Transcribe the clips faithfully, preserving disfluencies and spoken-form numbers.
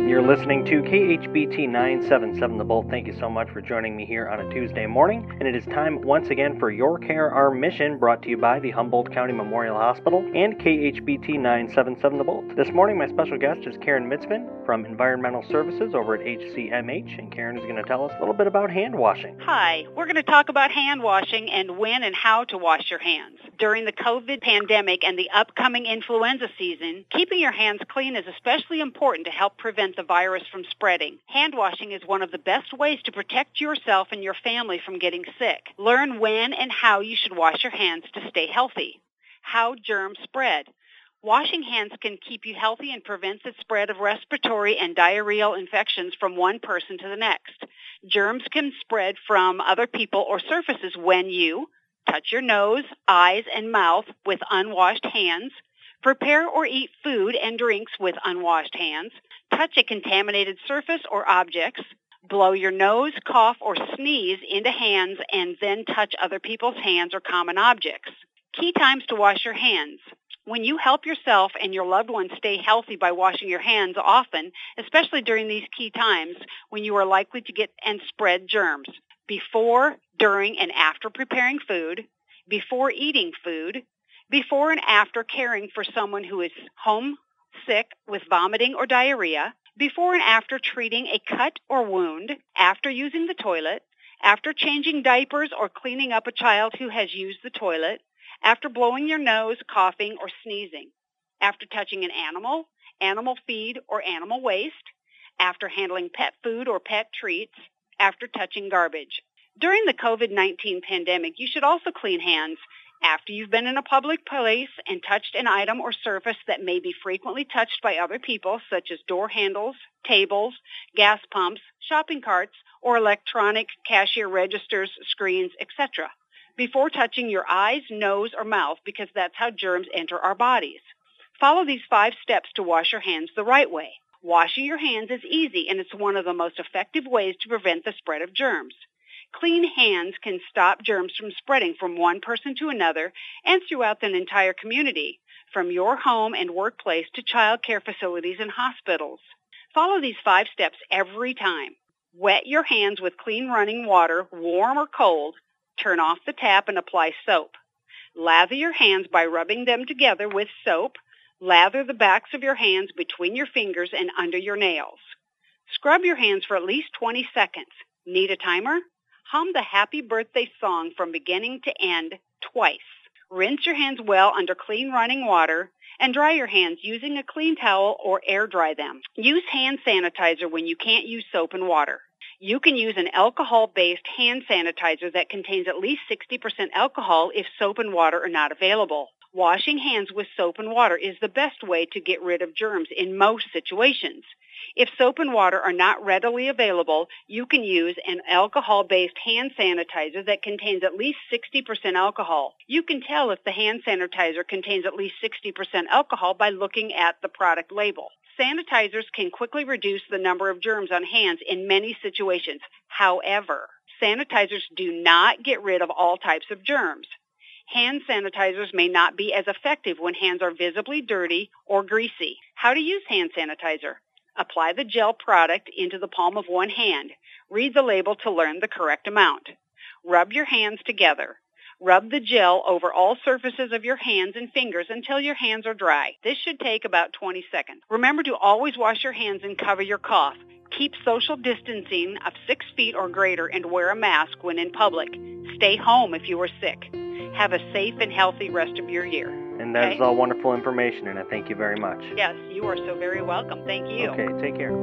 You're listening to K H B T nine seventy-seven The Bolt. Thank you so much for joining me here on a Tuesday morning. And it is time once again for Your Care, Our Mission, brought to you by the Humboldt County Memorial Hospital and K H B T nine seventy-seven The Bolt. This morning, my special guest is Karen Mitzman from Environmental Services over at H C M H. And Karen is going to tell us a little bit about hand washing. Hi, we're going to talk about hand washing and when and how to wash your hands. During the COVID pandemic and the upcoming influenza season, keeping your hands clean is especially important to help prevent the virus from spreading. Hand washing is one of the best ways to protect yourself and your family from getting sick. Learn when and how you should wash your hands to stay healthy. How germs spread. Washing hands can keep you healthy and prevent the spread of respiratory and diarrheal infections from one person to the next. Germs can spread from other people or surfaces when you touch your nose, eyes, and mouth with unwashed hands, prepare or eat food and drinks with unwashed hands, touch a contaminated surface or objects, blow your nose, cough, or sneeze into hands, and then touch other people's hands or common objects. Key times to wash your hands. When you help yourself and your loved ones stay healthy by washing your hands often, especially during these key times when you are likely to get and spread germs. Before, during, and after preparing food, before eating food, before and after caring for someone who is home sick with vomiting or diarrhea, before and after treating a cut or wound, after using the toilet, after changing diapers or cleaning up a child who has used the toilet, after blowing your nose, coughing, or sneezing, after touching an animal, animal feed, or animal waste, after handling pet food or pet treats, after touching garbage. During the COVID nineteen pandemic, you should also clean hands after you've been in a public place and touched an item or surface that may be frequently touched by other people, such as door handles, tables, gas pumps, shopping carts, or electronic cashier registers, screens, et cetera. Before touching your eyes, nose, or mouth, because that's how germs enter our bodies. Follow these five steps to wash your hands the right way. Washing your hands is easy, and it's one of the most effective ways to prevent the spread of germs. Clean hands can stop germs from spreading from one person to another and throughout an entire community, from your home and workplace to child care facilities and hospitals. Follow these five steps every time. Wet your hands with clean running water, warm or cold. Turn off the tap and apply soap. Lather your hands by rubbing them together with soap. Lather the backs of your hands between your fingers and under your nails. Scrub your hands for at least twenty seconds. Need a timer? Hum the happy birthday song from beginning to end twice. Rinse your hands well under clean running water and dry your hands using a clean towel or air dry them. Use hand sanitizer when you can't use soap and water. You can use an alcohol-based hand sanitizer that contains at least sixty percent alcohol if soap and water are not available. Washing hands with soap and water is the best way to get rid of germs in most situations. If soap and water are not readily available, you can use an alcohol-based hand sanitizer that contains at least sixty percent alcohol. You can tell if the hand sanitizer contains at least sixty percent alcohol by looking at the product label. Sanitizers can quickly reduce the number of germs on hands in many situations. However, sanitizers do not get rid of all types of germs. Hand sanitizers may not be as effective when hands are visibly dirty or greasy. How to use hand sanitizer? Apply the gel product into the palm of one hand. Read the label to learn the correct amount. Rub your hands together. Rub the gel over all surfaces of your hands and fingers until your hands are dry. This should take about twenty seconds. Remember to always wash your hands and cover your cough. Keep social distancing of six feet or greater and wear a mask when in public. Stay home if you are sick. Have a safe and healthy rest of your year. And that okay? is all wonderful information, and I thank you very much. Yes, you are so very welcome. Thank you. Okay, take care.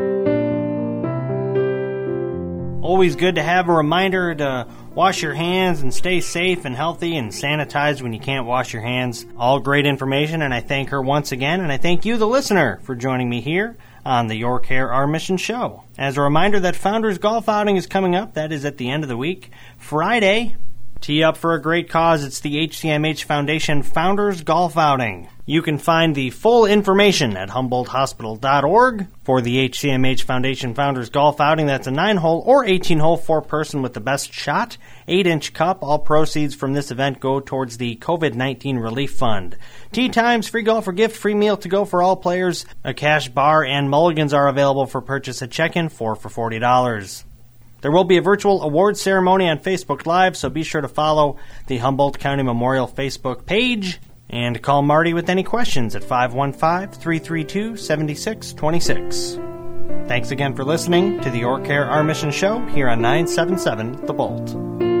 Always good to have a reminder to wash your hands and stay safe and healthy and sanitize when you can't wash your hands. All great information, and I thank her once again, and I thank you, the listener, for joining me here on the Your Care, Our Mission show. As a reminder that Founders Golf Outing is coming up. That is at the end of the week, Friday, Tee up for a great cause. It's the H C M H Foundation Founders Golf Outing. You can find the full information at humboldt hospital dot org for the H C M H Foundation Founders Golf Outing. That's a nine-hole or eighteen-hole four-person with the best shot, eight-inch cup. All proceeds from this event go towards the covid nineteen Relief Fund. Tee times, free golf or gift, free meal to go for all players. A cash bar and mulligans are available for purchase at check-in, four for forty dollars. There will be a virtual awards ceremony on Facebook Live, so be sure to follow the Humboldt County Memorial Facebook page and call Marty with any questions at five one five, three three two, seven six two six. Thanks again for listening to the Your Care, Our Mission show here on nine seventy-seven The Bolt.